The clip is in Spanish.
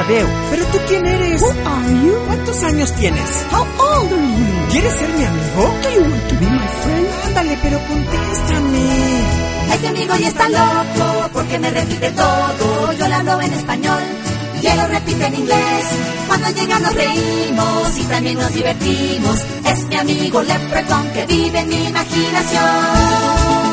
veo. ¿Pero tú quién eres? Who are you? ¿Cuántos años tienes? How old are you? ¿Quieres ser mi amigo? Do you want to be my friend? Ándale, pero contéstame. Este amigo ya está loco porque me repite todo. Yo le hablo en español y él lo repite en inglés. Cuando llega nos reímos y también nos divertimos. Es mi amigo Leprechaun que vive en mi imaginación.